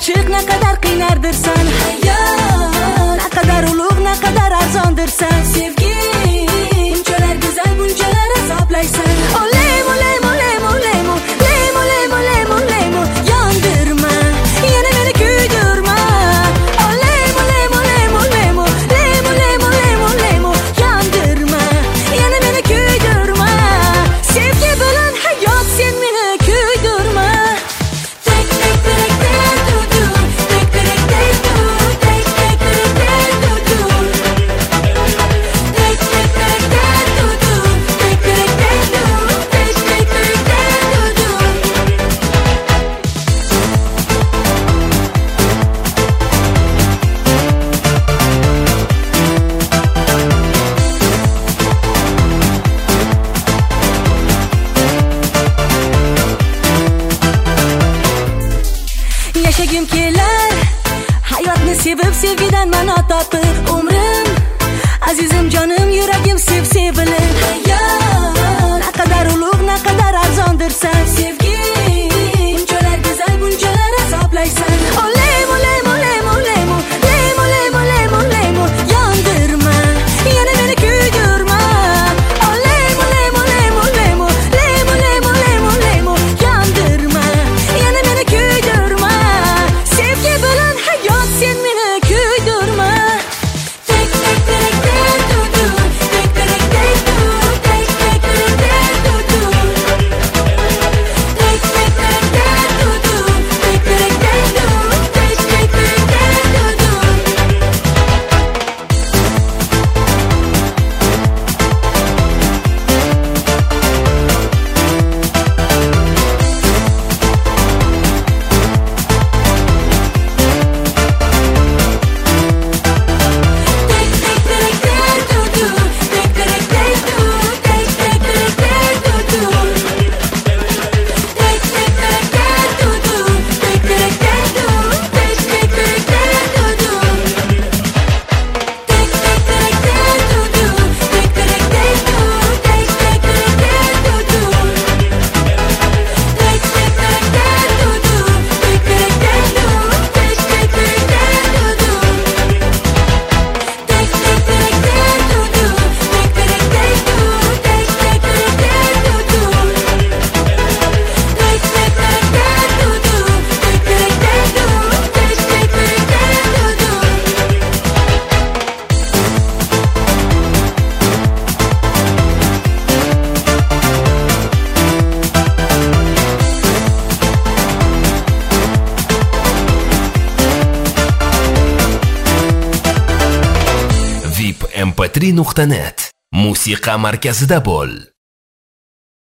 ochiq, naqadar qiynardirsan hayot, naqadar ulug', naqadar arzondirsan sevgi, bunchalar go'zal, bunchalar azoblaysan. Olem, olem, olem, olem, olem, olem, olem, olem, yondirma, yana meni kuydirma. Olem, olem, olem, olem, olem, olem, olem, olem, yondirma, yana meni kuydirma. Sevgi bilan hayot, sen meni kuydirma. Yashagim kelar, hayotni sevib, sevgidan ma'no topib. Umrim, azizim, jonim, yuragim sevilib. Hayot, naqadar ulug', naqadar arzondirsan sevgi, bunchalar go'zal, bunchalar azoblaysan. Olem, olem, olem, olem, olem, olem, olem, olem, yondirma, yana meni kuydirma. Olem, olem, olem, olem, olem, olem, olem, olem, yondirma, yana meni kuydirma. Sevgi bilan hayot, sen meni kuydirma. vipmp3.net musiqa markazida bo'l.